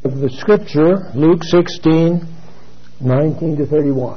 Of the scripture, Luke 16:19 to 31.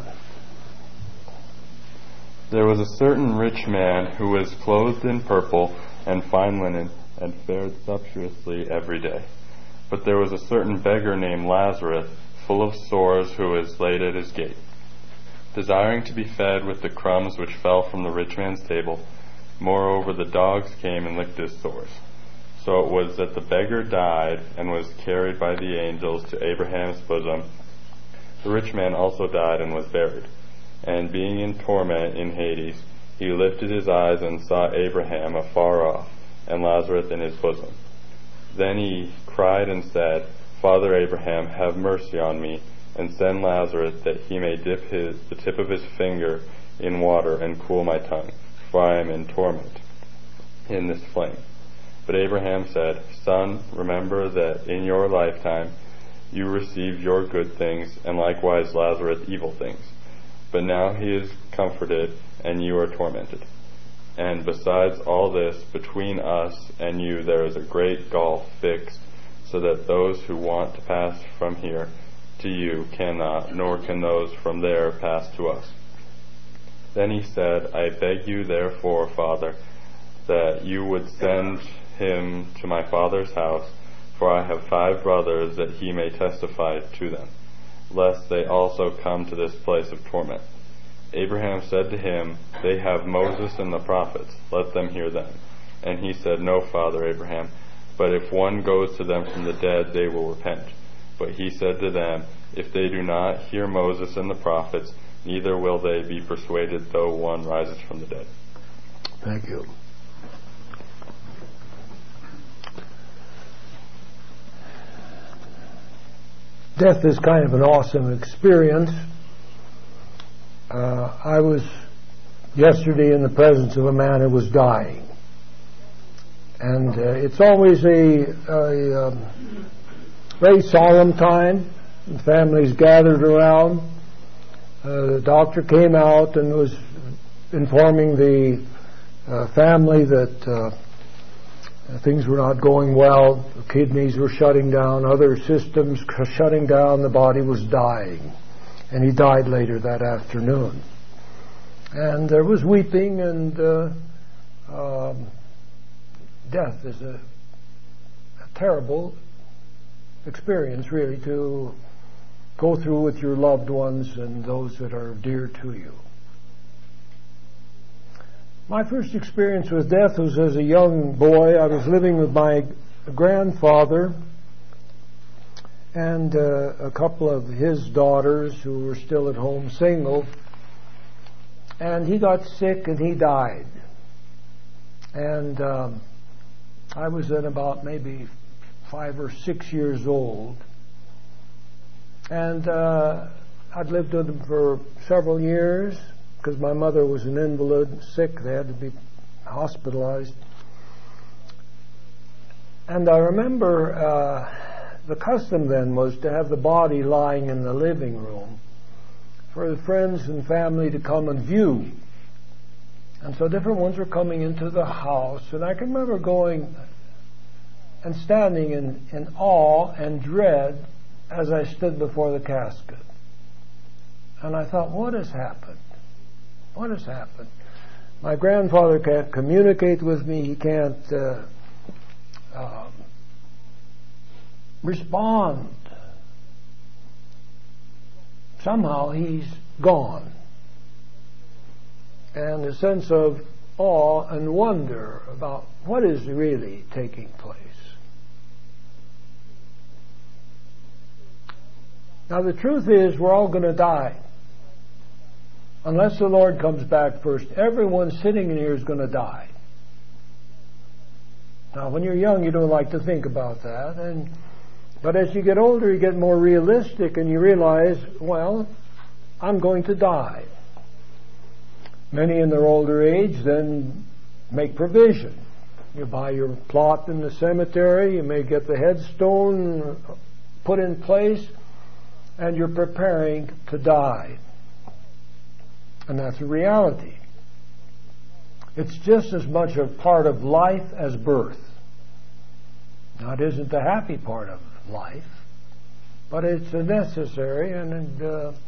There was a certain rich man who was clothed in purple and fine linen and fared sumptuously every day. But there was a certain beggar named Lazarus, full of sores, who was laid at his gate, desiring to be fed with the crumbs which fell from the rich man's table. Moreover, the dogs came and licked his sores. So it was that the beggar died and was carried by the angels to Abraham's bosom. The rich man also died and was buried. And being in torment in Hades, he lifted his eyes and saw Abraham afar off, and Lazarus in his bosom. Then he cried and said, Father Abraham, have mercy on me, and send Lazarus that he may dip the tip of his finger in water and cool my tongue, for I am in torment in this flame. But Abraham said, Son, remember that in your lifetime you received your good things, and likewise Lazarus evil things. But now he is comforted, and you are tormented. And besides all this, between us and you there is a great gulf fixed, so that those who want to pass from here to you cannot, nor can those from there pass to us. Then he said, I beg you therefore, Father, that you would send him to my father's house, for I have 5 brothers, that he may testify to them, lest they also come to this place of torment. Abraham said to him, They have Moses and the prophets, let them hear them. And he said, No, Father Abraham, but if one goes to them from the dead, they will repent. But he said to them, If they do not hear Moses and the prophets, neither will they be persuaded, though one rises from the dead. Thank you. Death is kind of an awesome experience. I was yesterday in the presence of a man who was dying. And it's always a very solemn time. The families gathered around. The doctor came out and was informing the family that things were not going well. The kidneys were shutting down, other systems shutting down. The body was dying. And he died later that afternoon. And there was weeping, and death is a terrible experience, really, to go through with your loved ones and those that are dear to you. My first experience with death was as a young boy. I was living with my grandfather and a couple of his daughters who were still at home single. And he got sick and he died. And I was then about maybe 5 or 6 years old. And I'd lived with him for several years because my mother was an invalid, sick. They had to be hospitalized. And I remember the custom then was to have the body lying in the living room for the friends and family to come and view. And so different ones were coming into the house. And I can remember going and standing in awe and dread as I stood before the casket. And I thought, what has happened? What has happened? My grandfather can't communicate with me. He can't respond. Somehow he's gone. And a sense of awe and wonder about what is really taking place. Now the truth is we're all going to die. Unless the Lord comes back first. Everyone sitting in here is going to die. Now when you're young you don't like to think about that. But as you get older you get more realistic and you realize, well, I'm going to die. Many in their older age then make provision. You buy your plot in the cemetery, you may get the headstone put in place, and you're preparing to die. And that's a reality. It's just as much a part of life as birth. Now, it isn't the happy part of life. But it's a necessary and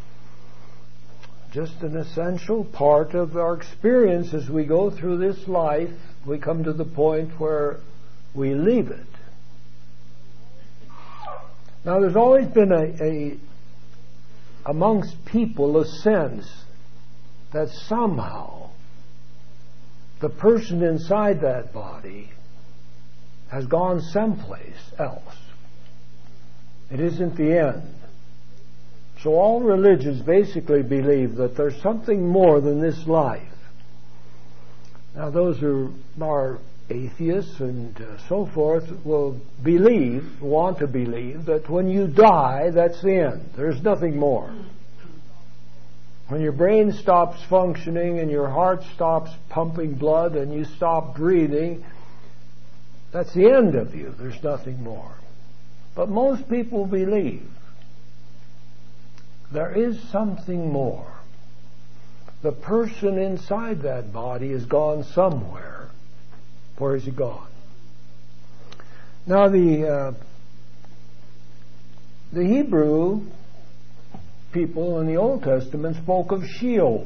just an essential part of our experience as we go through this life. We come to the point where we leave it. Now, there's always been amongst people a sense that somehow the person inside that body has gone someplace else. It isn't the end. So all religions basically believe that there's something more than this life. Now those who are atheists and so forth will want to believe that when you die, that's the end. There's nothing more. When your brain stops functioning and your heart stops pumping blood and you stop breathing, that's the end of you. There's nothing more. But most people believe there is something more. The person inside that body has gone somewhere. Where has he gone? Now the Hebrew people in the Old Testament spoke of Sheol.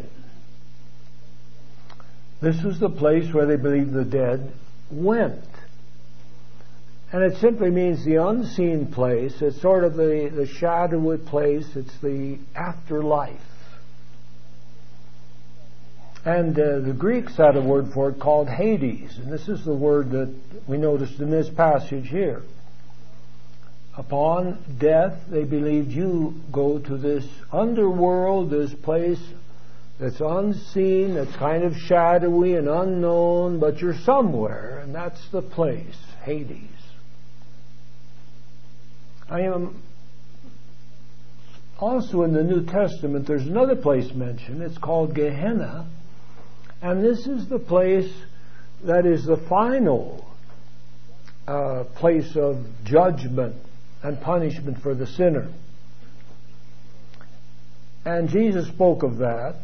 This was the place where they believed the dead went. And it simply means the unseen place. It's sort of the shadowy place. It's the afterlife. And the Greeks had a word for it called Hades. And this is the word that we noticed in this passage here. Upon death, they believed you go to this underworld, this place that's unseen, that's kind of shadowy and unknown, but you're somewhere, and that's the place, Hades. I am also in the New Testament, there's another place mentioned. It's called Gehenna. And this is the place that is the final place of judgment and punishment for the sinner. And Jesus spoke of that.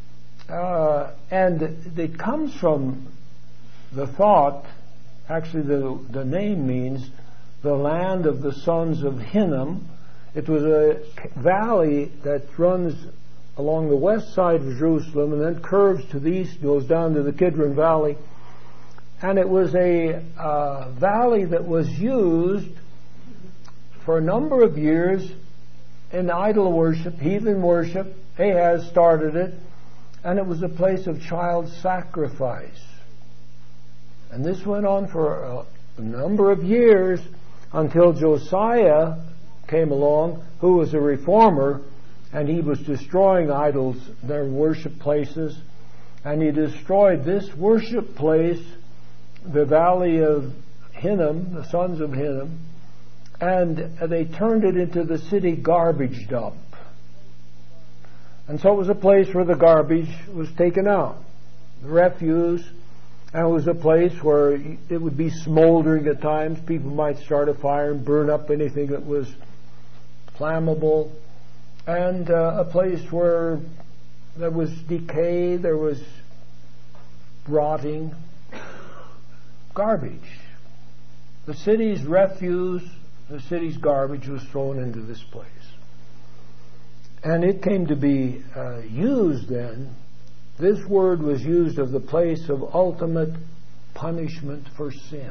And it comes from the thought, actually the name means the land of the sons of Hinnom. It was a valley that runs along the west side of Jerusalem and then curves to the east, goes down to the Kidron Valley. And it was a valley that was used for a number of years in idol worship, heathen worship. Ahaz started it, and it was a place of child sacrifice. And this went on for a number of years until Josiah came along, who was a reformer, and he was destroying idols, their worship places, and he destroyed this worship place, the valley of Hinnom, the sons of Hinnom, and they turned it into the city garbage dump. And so it was a place where the garbage was taken out, the refuse, and it was a place where it would be smoldering at times. People might start a fire and burn up anything that was flammable. And a place where there was decay, there was rotting garbage. The city's refuse, the city's garbage was thrown into this place. And it came to be used then. This word was used of the place of ultimate punishment for sin.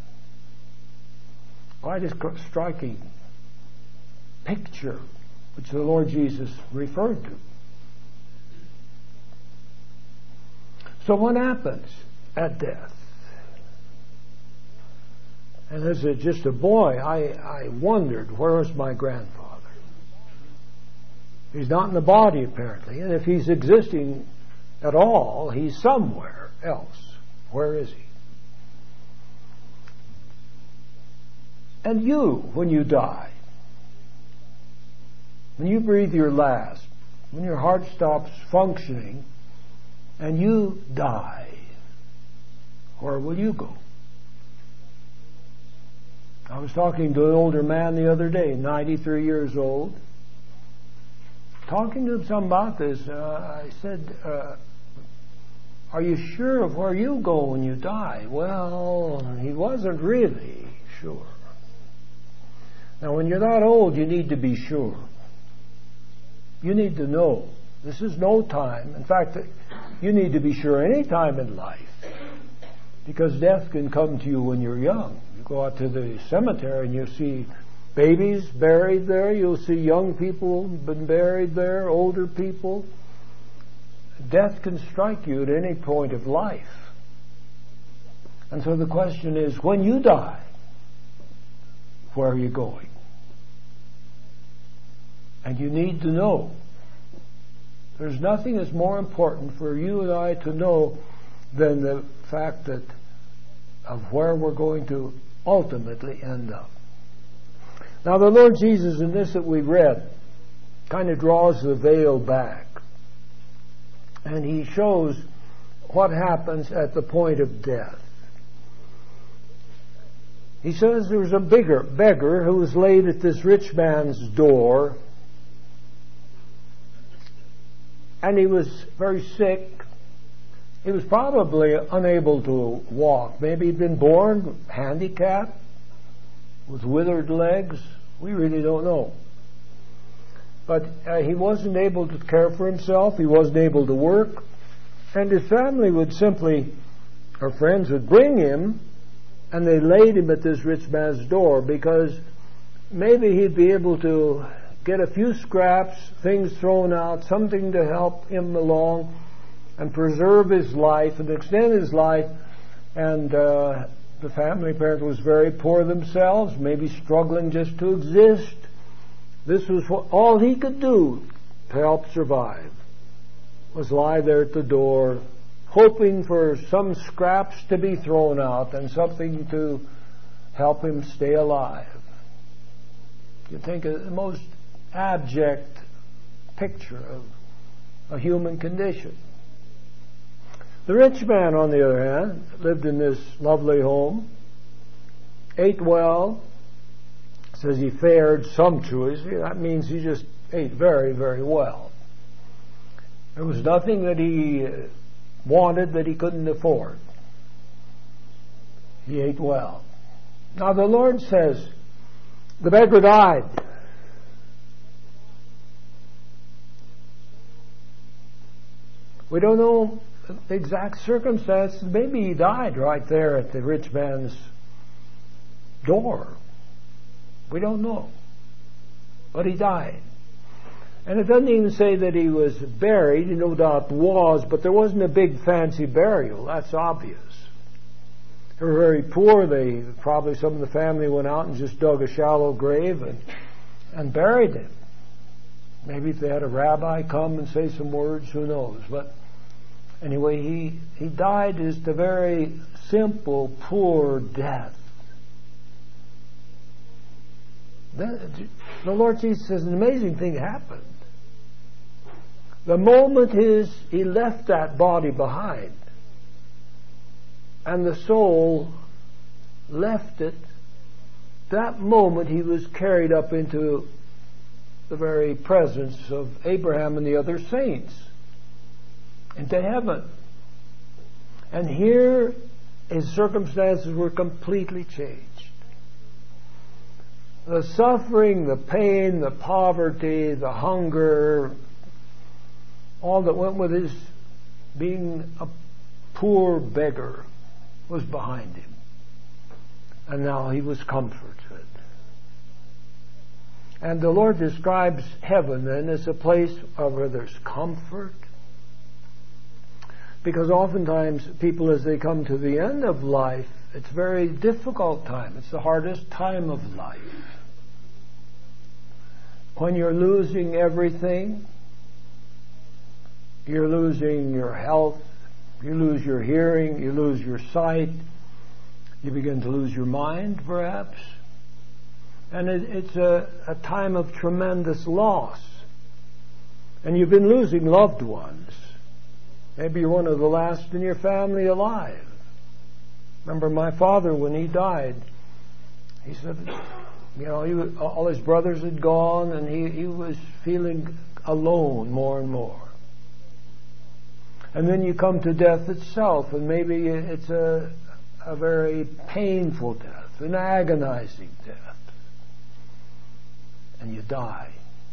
Quite a striking picture which the Lord Jesus referred to. So what happens at death? And as just a boy, I wondered, where was my grandfather? He's not in the body, apparently. And if he's existing at all, he's somewhere else. Where is he? And you, when you die, when you breathe your last, when your heart stops functioning, and you die, where will you go? I was talking to an older man the other day, 93 years old. Talking to him some about this, I said, are you sure of where you go when you die? Well, he wasn't really sure. Now, when you're that old, you need to be sure. You need to know. This is no time. In fact, you need to be sure any time in life. Because death can come to you when you're young. You go out to the cemetery and you see babies buried there. You'll see young people been buried there, older people. Death can strike you at any point of life. And so the question is, when you die, where are you going? And you need to know. There's nothing that's more important for you and I to know than the fact that of where we're going to ultimately end up. Now, the Lord Jesus, in this that we read, kind of draws the veil back. And he shows what happens at the point of death. He says there was a beggar who was laid at this rich man's door, and he was very sick. He was probably unable to walk. Maybe he'd been born handicapped, with withered legs. We really don't know. But he wasn't able to care for himself. He wasn't able to work. And his family would simply, or friends would bring him, and they laid him at this rich man's door because maybe he'd be able to get a few scraps, things thrown out, something to help him along and preserve his life and extend his life. And the family parent was very poor themselves, maybe struggling just to exist. This was all he could do to help survive, was lie there at the door, hoping for some scraps to be thrown out and something to help him stay alive. You think of the most abject picture of a human condition. The rich man, on the other hand, lived in this lovely home, ate well, says he fared sumptuously. That means he just ate very, very well. There was nothing that he wanted that he couldn't afford. He ate well. Now the Lord says, the beggar died. We don't know the exact circumstances. Maybe he died right there at the rich man's door. We don't know. But he died. And it doesn't even say that he was buried. He no doubt was, but there wasn't a big fancy burial. That's obvious. They were very poor. Probably some of the family went out and just dug a shallow grave and buried him. Maybe if they had a rabbi come and say some words, who knows. But anyway, he died just a very simple, poor death. Then, the Lord Jesus says an amazing thing happened. The moment he left that body behind, and the soul left it, that moment he was carried up into the very presence of Abraham and the other saints, into heaven. And here his circumstances were completely changed. The suffering, the pain, the poverty, the hunger, all that went with his being a poor beggar was behind him. And now he was comforted. And the Lord describes heaven then as a place where there's comfort. Because oftentimes people, as they come to the end of life, it's a very difficult time. It's the hardest time of life. When you're losing everything, you're losing your health, you lose your hearing, you lose your sight, you begin to lose your mind, perhaps. And it's a time of tremendous loss. And you've been losing loved ones. Maybe you're one of the last in your family alive. Remember my father, when he died, he said, all his brothers had gone, and he was feeling alone more and more. And then you come to death itself, and maybe it's a very painful death, an agonizing death. die.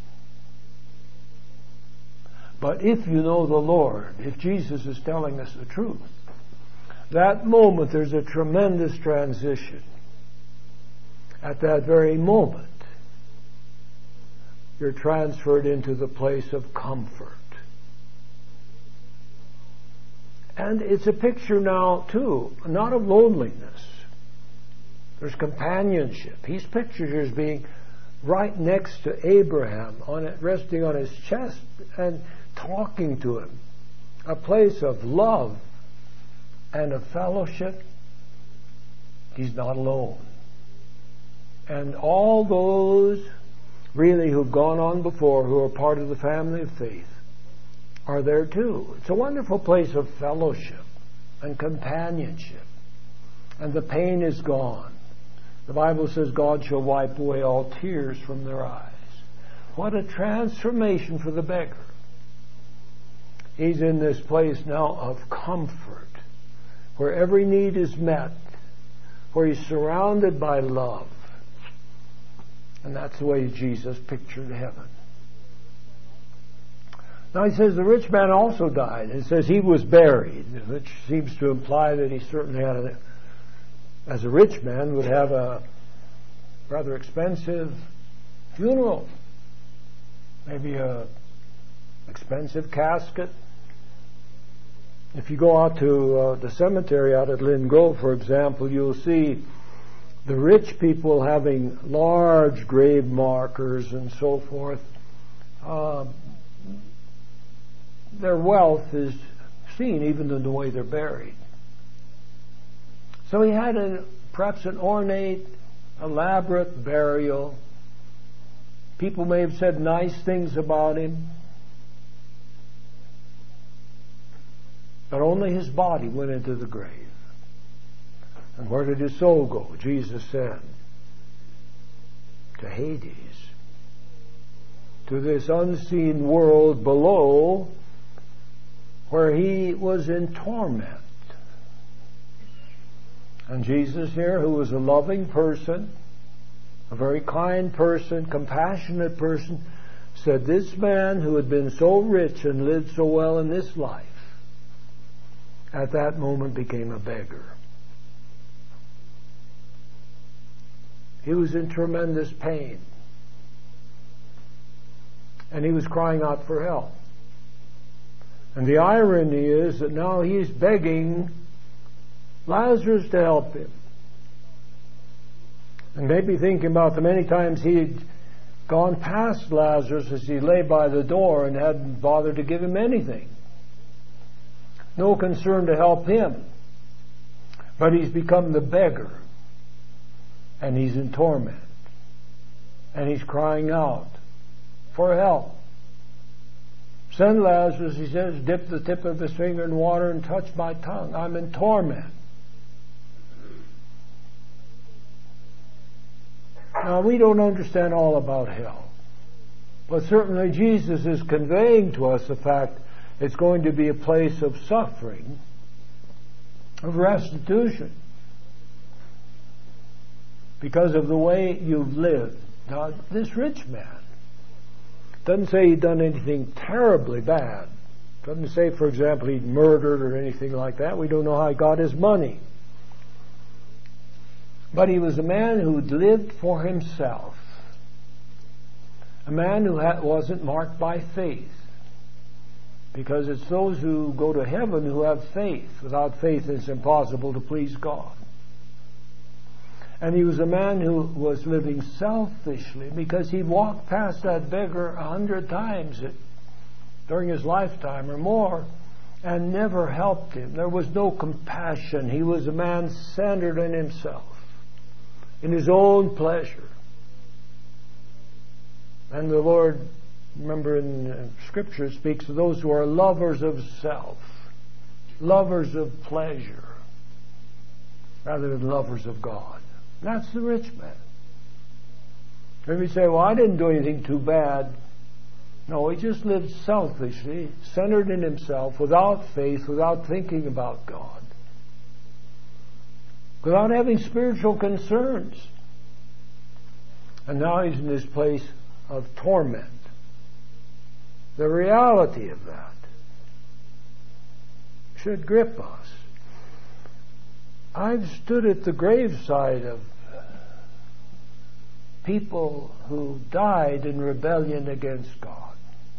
But if you know the Lord, if Jesus is telling us the truth, that moment there's a tremendous transition. At that very moment, you're transferred into the place of comfort. And it's a picture now, too, not of loneliness. There's companionship. He's pictured as being right next to Abraham, resting on his chest and talking to him. A place of love and of fellowship. He's not alone. And all those really who've gone on before, who are part of the family of faith, are there too. It's a wonderful place of fellowship and companionship. And the pain is gone. The Bible says God shall wipe away all tears from their eyes. What a transformation for the beggar. He's in this place now of comfort, where every need is met, where he's surrounded by love. And that's the way Jesus pictured heaven. Now he says the rich man also died. It says he was buried, which seems to imply that he certainly had, as a rich man, would have a rather expensive funeral. Maybe a expensive casket. If you go out to the cemetery out at Lynn Grove, for example, you'll see the rich people having large grave markers and so forth. Their wealth is seen even in the way they're buried. So he had perhaps an ornate, elaborate burial. People may have said nice things about him. But only his body went into the grave. And where did his soul go? Jesus said, to Hades, to this unseen world below, where he was in torment. And Jesus here, who was a loving person, a very kind person, compassionate person, said this man who had been so rich and lived so well in this life, at that moment became a beggar. He was in tremendous pain. And he was crying out for help. And the irony is that now he's begging Lazarus to help him. And maybe thinking about the many times he'd gone past Lazarus as he lay by the door and hadn't bothered to give him anything. No concern to help him. But he's become the beggar. And he's in torment. And he's crying out for help. Send Lazarus, he says, dip the tip of his finger in water and touch my tongue. I'm in torment. Now, we don't understand all about hell. But certainly Jesus is conveying to us the fact it's going to be a place of suffering, of restitution, because of the way you've lived. Now, this rich man doesn't say he'd done anything terribly bad. Doesn't say, for example, he'd murdered or anything like that. We don't know how he got his money. But he was a man who'd lived for himself. A man who wasn't marked by faith. Because it's those who go to heaven who have faith. Without faith, it's impossible to please God. And he was a man who was living selfishly, because he walked past that beggar 100 times during his lifetime or more and never helped him. There was no compassion. He was a man centered in himself, in his own pleasure. And the Lord, remember in Scripture, speaks of those who are lovers of self, lovers of pleasure, rather than lovers of God. That's the rich man. And we say, well, I didn't do anything too bad. No, he just lived selfishly, centered in himself, without faith, without thinking about God, without having spiritual concerns. And now he's in this place of torment. The reality of that should grip us. I've stood at the graveside of people who died in rebellion against God.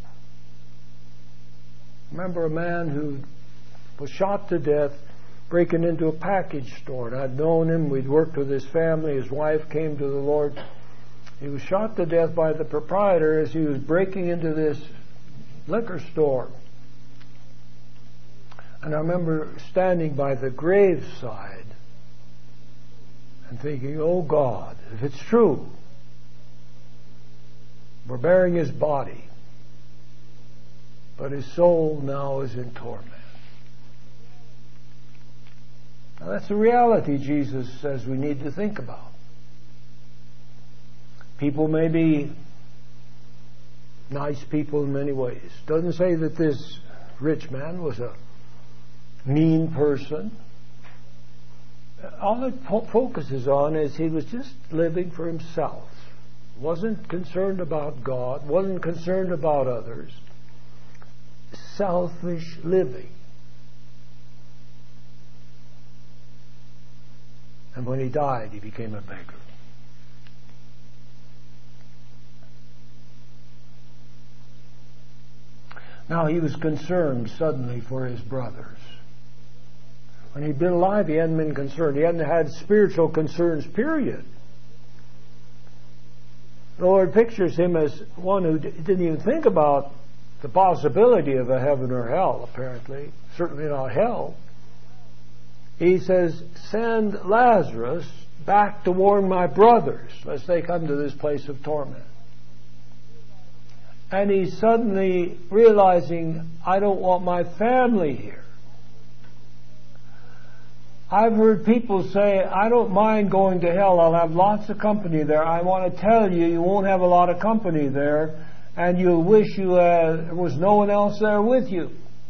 Remember a man who was shot to death breaking into a package store. And I'd known him. We'd worked with his family. His wife came to the Lord. He was shot to death by the proprietor as he was breaking into this liquor store. And I remember standing by the graveside and thinking, oh God, if it's true, we're burying his body, but his soul now is in torment. Now that's a reality Jesus says we need to think about. People may be nice people in many ways. Doesn't say that this rich man was a mean person. All it focuses on is he was just living for himself. Wasn't concerned about God, wasn't concerned about others. Selfish living. And when he died, he became a beggar. Now he was concerned suddenly for his brothers. When he'd been alive, he hadn't been concerned. He hadn't had spiritual concerns, period. The Lord pictures him as one who didn't even think about the possibility of a heaven or hell, apparently. Certainly not hell. He says, send Lazarus back to warn my brothers, lest they come to this place of torment. And he's suddenly realizing, I don't want my family here. I've heard people say, I don't mind going to hell. I'll have lots of company there. I want to tell you, you won't have a lot of company there, and you'll wish there was no one else there with you.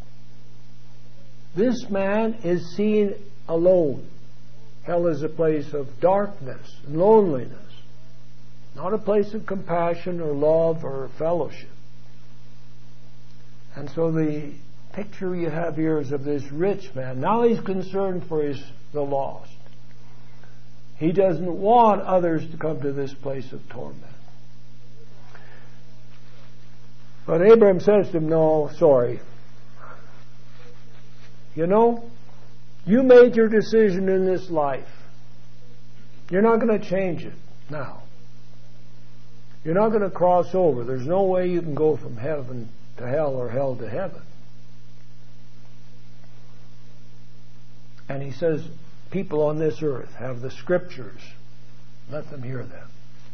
This man is seen alone. Hell is a place of darkness and loneliness, not a place of compassion or love or fellowship. And so the picture you have here is of this rich man. Now he's concerned for the lost. He doesn't want others to come to this place of torment. But Abraham says to him, no, sorry. You know, you made your decision in this life. You're not going to change it now. You're not going to cross over. There's no way you can go from heaven to hell or hell to heaven. And he says, people on this earth have the scriptures. Let them hear them.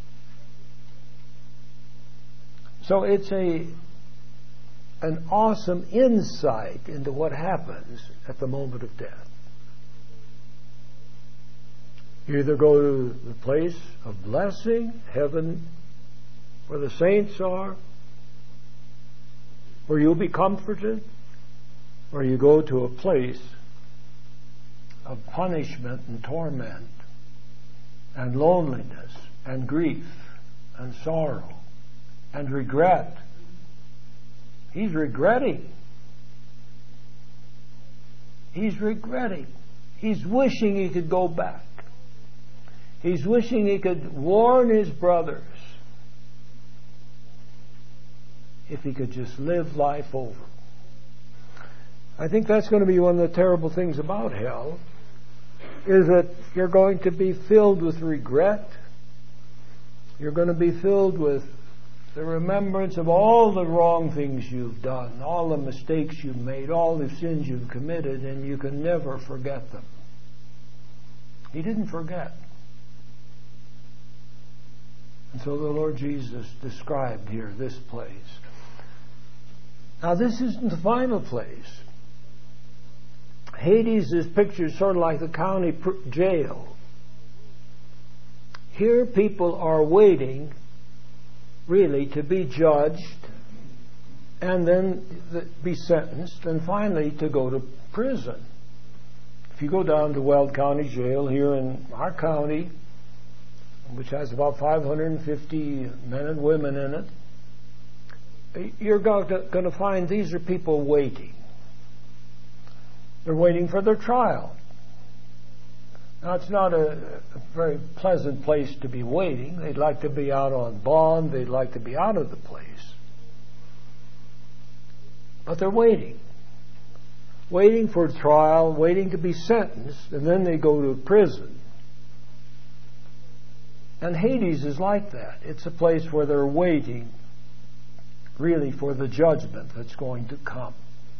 So it's an awesome insight into what happens at the moment of death. You either go to the place of blessing, heaven, where the saints are, where you'll be comforted, or you go to a place of punishment and torment and loneliness and grief and sorrow and regret. He's regretting. He's regretting. He's wishing he could go back. He's wishing he could warn his brothers if he could just live life over. I think that's going to be one of the terrible things about hell, is that you're going to be filled with regret. You're going to be filled with the remembrance of all the wrong things you've done, all the mistakes you've made, all the sins you've committed, and you can never forget them. He didn't forget. And so the Lord Jesus described here this place. Now this isn't the final place. Hades is pictured sort of like the county jail. Here people are waiting really to be judged and then be sentenced and finally to go to prison. If you go down to Weld County Jail here in our county, which has about 550 men and women in it, you're going to find these are people waiting. They're waiting for their trial. Now, it's not a very pleasant place to be waiting. They'd like to be out on bond. They'd like to be out of the place. But they're waiting. Waiting for trial, waiting to be sentenced, and then they go to prison. And Hades is like that. It's a place where they're waiting, really, for the judgment that's going to come.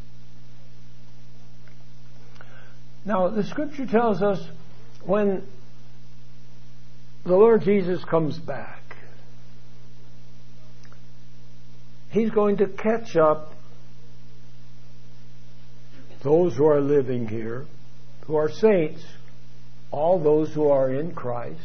Now, the Scripture tells us when the Lord Jesus comes back, He's going to catch up those who are living here, who are saints, all those who are in Christ,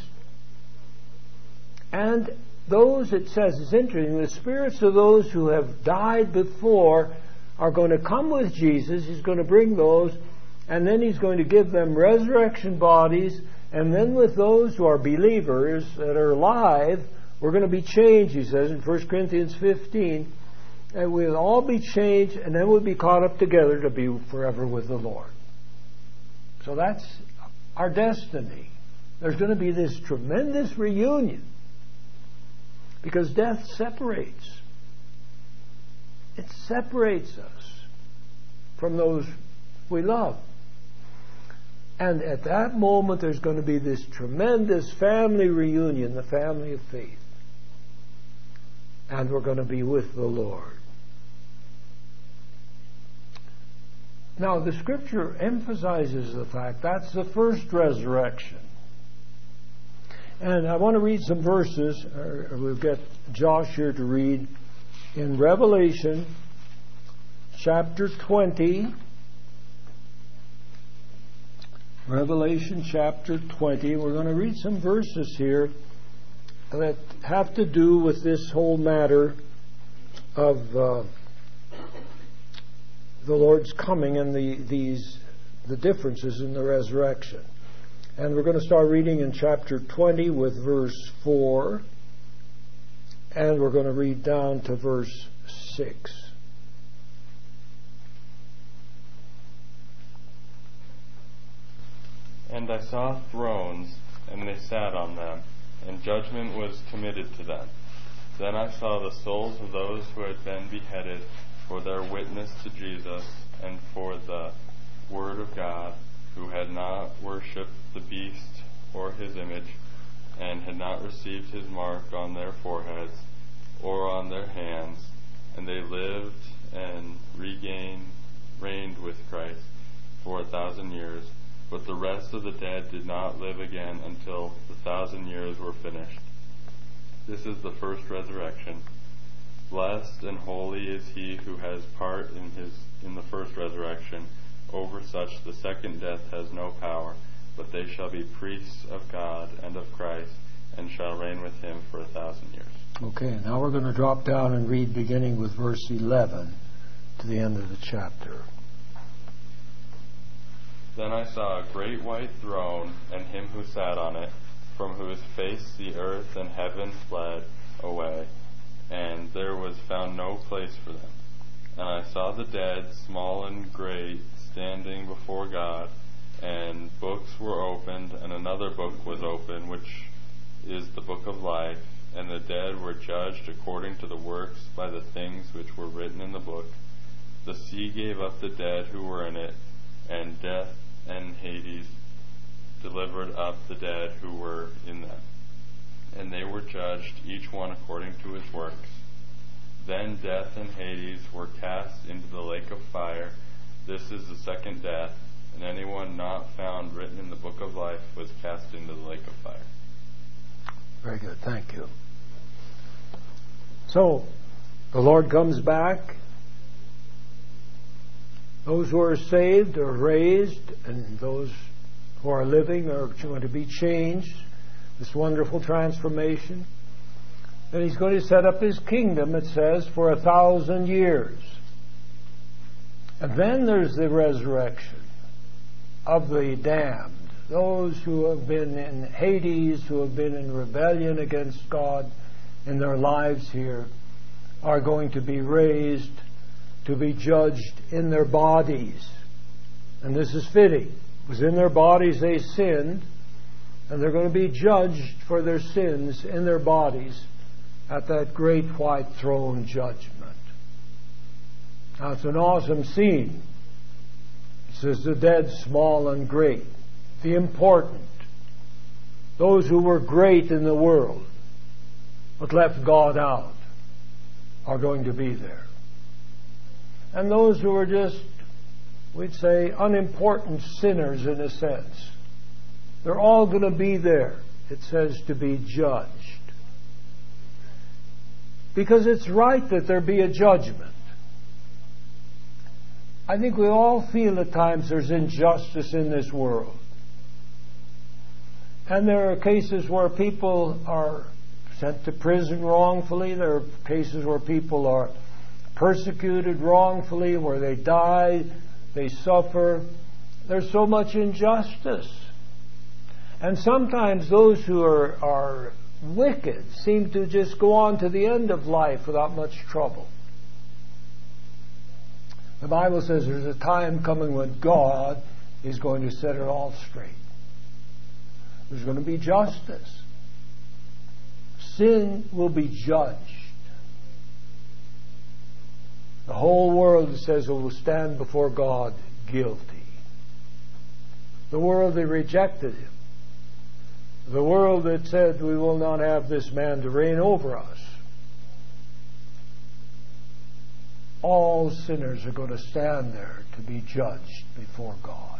and those, it says, it's interesting, the spirits of those who have died before are going to come with Jesus. He's going to bring those, and then He's going to give them resurrection bodies, and then with those who are believers that are alive, we're going to be changed, he says in 1 Corinthians 15, and we'll all be changed, and then we'll be caught up together to be forever with the Lord. So that's our destiny. There's going to be this tremendous reunion, because death separates. It separates us from those we love. And at that moment, there's going to be this tremendous family reunion, the family of faith. And we're going to be with the Lord. Now, the Scripture emphasizes the fact that's the first resurrection. And I want to read some verses. We'll get Josh here to read in Revelation chapter 20. Revelation chapter 20. We're going to read some verses here that have to do with this whole matter of the Lord's coming and the differences in the resurrection. And we're going to start reading in chapter 20 with verse 4, and we're going to read down to verse 6. And I saw thrones, and they sat on them, and judgment was committed to them. Then I saw the souls of those who had been beheaded for their witness to Jesus and for the word of God, who had not worshipped the beast or his image, and had not received his mark on their foreheads or on their hands, and they lived and reigned with Christ for 1,000 years. But the rest of the dead did not live again until the 1,000 years were finished. This is the first resurrection. Blessed and holy is he who has part in the first resurrection. Over such the second death has no power, but they shall be priests of God and of Christ, and shall reign with him for 1,000 years. Okay, now we're going to drop down and read beginning with verse 11 to the end of the chapter. Then I saw a great white throne, and him who sat on it, from whose face the earth and heaven fled away, and there was found no place for them. And I saw the dead, small and great, standing before God, and books were opened, and another book was opened, which is the book of life, and the dead were judged according to the works by the things which were written in the book. The sea gave up the dead who were in it, and death and Hades delivered up the dead who were in them. And they were judged, each one according to his works. Then death and Hades were cast into the lake of fire. This is the second death, and anyone not found written in the book of life was cast into the lake of fire. Very good, thank you. So, the Lord comes back. Those who are saved are raised, and those who are living are going to be changed. This wonderful transformation. Then He's going to set up His kingdom, it says, for 1,000 years. And then there's the resurrection of the damned. those who have been in Hades, who have been in rebellion against God in their lives here, are going to be raised to be judged in their bodies. And this is fitting, because in their bodies they sinned, and they're going to be judged for their sins in their bodies at that great white throne judgment. Now, it's an awesome scene. It says the dead, small and great, the important, those who were great in the world but left God out, are going to be there. And those who are just, we'd say, unimportant sinners in a sense, they're all going to be there, it says, to be judged. Because it's right that there be a judgment. I think we all feel at times there's injustice in this world. And there are cases where people are sent to prison wrongfully. There are cases where people are persecuted wrongfully, where they die, they suffer. There's so much injustice. And sometimes those who are wicked seem to just go on to the end of life without much trouble. The Bible says there's a time coming when God is going to set it all straight. There's going to be justice. Sin will be judged. The whole world, it says, will stand before God guilty. The world that rejected Him. The world that said, we will not have this man to reign over us. All sinners are going to stand there to be judged before God.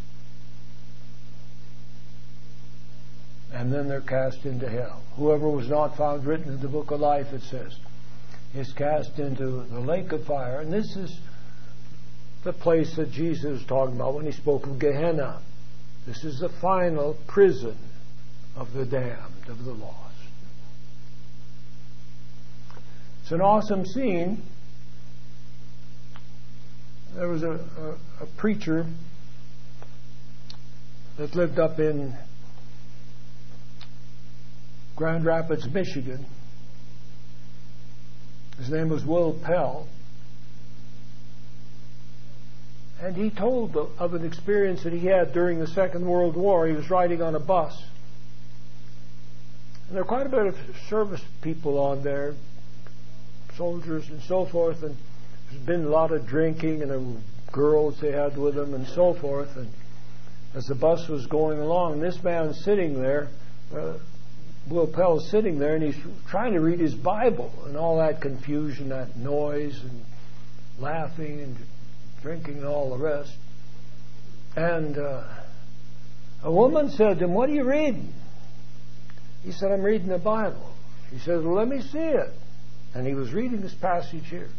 And then they're cast into hell. Whoever was not found written in the book of life, it says, is cast into the lake of fire. And this is the place that Jesus was talking about when He spoke of Gehenna. This is the final prison of the damned, of the lost. It's an awesome scene. There was a preacher that lived up in Grand Rapids, Michigan. His name was Will Pell. And he told of an experience that he had during the Second World War. He was riding on a bus. And there are quite a bit of service people on there, soldiers and so forth, and there's been a lot of drinking, and there were girls they had with them and so forth. And as the bus was going along, this man's sitting there, Will Pell's sitting there, and he's trying to read his Bible, and all that confusion, that noise, and laughing and drinking and all the rest. And a woman said to him, "What are you reading?" He said, "I'm reading the Bible." She said, "Well, let me see it." And he was reading this passage here.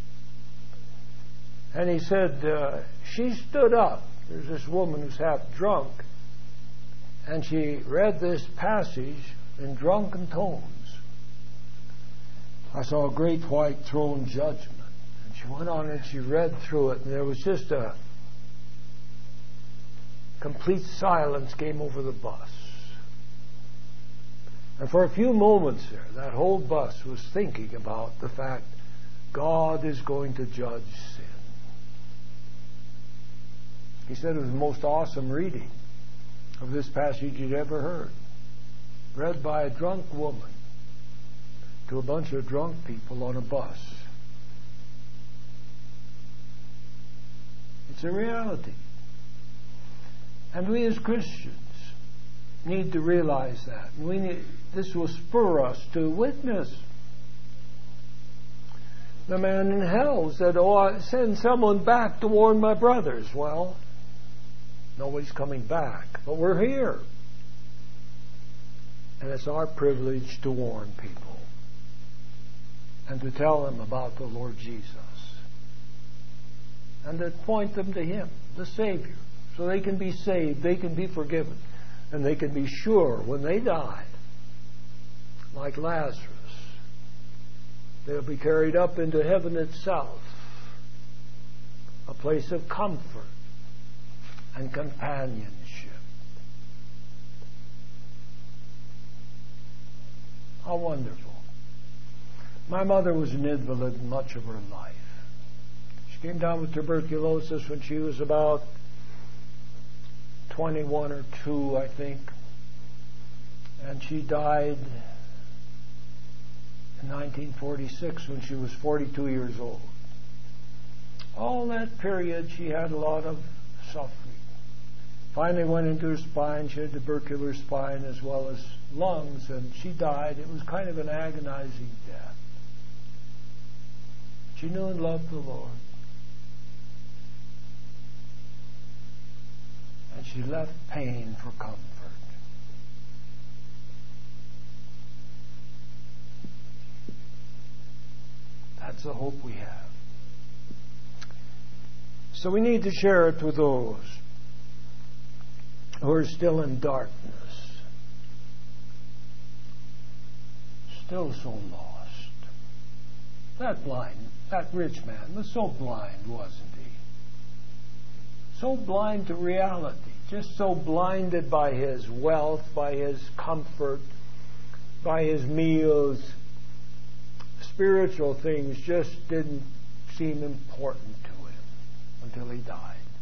And he said, she stood up. There's this woman who's half drunk. And she read this passage in drunken tones. I saw a great white throne judgment. And she went on and she read through it. And there was just a complete silence came over the bus. And for a few moments there, that whole bus was thinking about the fact God is going to judge sin. He said it was the most awesome reading of this passage he'd ever heard. Read by a drunk woman to a bunch of drunk people on a bus. It's a reality. And we as Christians need to realize that. This will spur us to witness. The man in hell said, I send someone back to warn my brothers. Well, nobody's coming back, but we're here. And it's our privilege to warn people and to tell them about the Lord Jesus and to point them to Him, the Savior, so they can be saved, they can be forgiven, and they can be sure when they die, like Lazarus, they'll be carried up into heaven itself, a place of comfort and companionship. How wonderful. My mother was an invalid much of her life. She came down with tuberculosis when she was about 21 or 2, I think. And she died in 1946 when she was 42 years old. All that period she had a lot of suffering. Finally went into her spine. She had tubercular spine as well as lungs, and she died. It was kind of an agonizing death. She knew and loved the Lord. And she left pain for comfort. That's the hope we have. So we need to share it with those who are still in darkness, still so lost. That rich man was so blind, wasn't he? So blind to reality, just so blinded by his wealth, by his comfort, by his meals. Spiritual things just didn't seem important to him until he died.